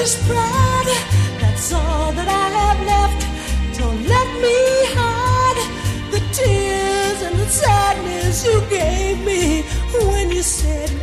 foolish pride. That's all that I have left. Don't let me hide the tears and the sadness you gave me when you said